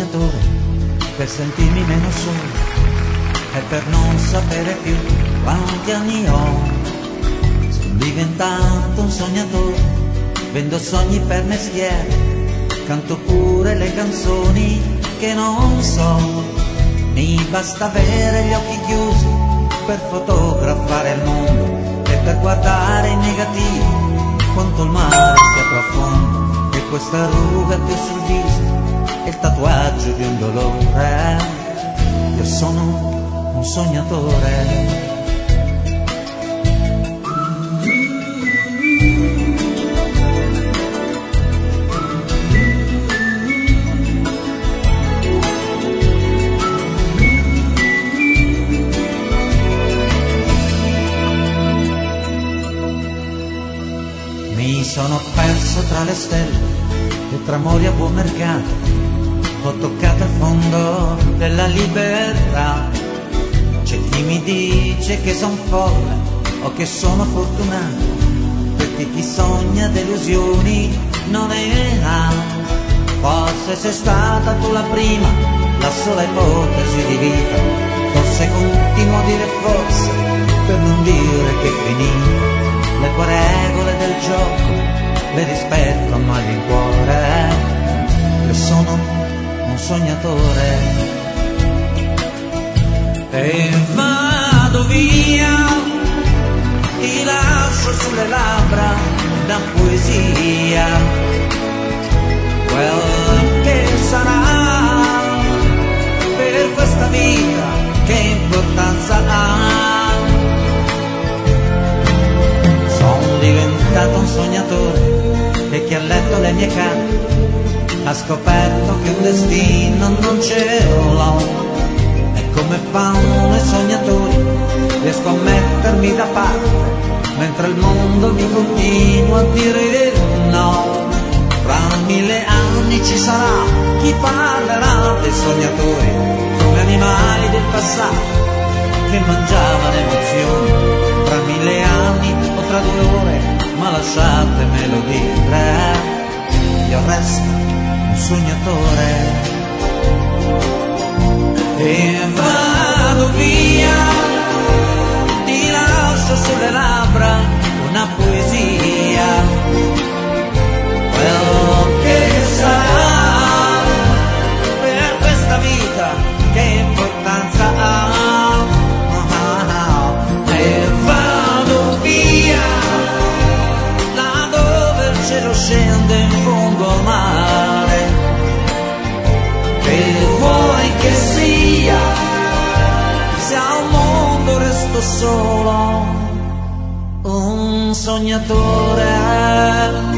sognatore, per sentirmi meno solo e per non sapere più quanti anni ho. Sono diventato un sognatore, vendo sogni per mestiere, canto pure le canzoni che non so. Mi basta avere gli occhi chiusi per fotografare il mondo e per guardare in negativo quanto il mare sia profondo. E questa ruga che ho sul viso è il tatuaggio di un dolore. Io sono un sognatore. Mi sono perso tra le stelle e tra amori a buon mercato, ho toccato il fondo della libertà. C'è chi mi dice che son folle o che sono fortunato, perché chi sogna delusioni non ne ha. Forse sei stata tu la prima, la sola ipotesi di vita, forse continuo a dire forse per non dire che finì. Le tue regole del gioco le rispetto a malincuore. Io sono un sognatore e vado via, ti lascio sulle labbra una poesia. Quel che sarà per questa vita, che importanza ha? Sono diventato un sognatore e chi ha letto le mie carte ha scoperto che un destino non ce l'ho. E come fanno i sognatori, riesco a mettermi da parte mentre il mondo mi continua a dire no. Fra 1000 anni ci sarà chi parlerà dei sognatori come animali del passato che mangiavano emozioni. Tra 1000 anni o tra 2 ore, ma lasciatemelo dire, io resto un sognatore e vado via, ti lascio sulle labbra una poesia. Quello che sarà per questa vita, che importanza ha? E vado via, là dove il cielo scende in fondo al mare. Che vuoi che sia, se al mondo resto solo un sognatore.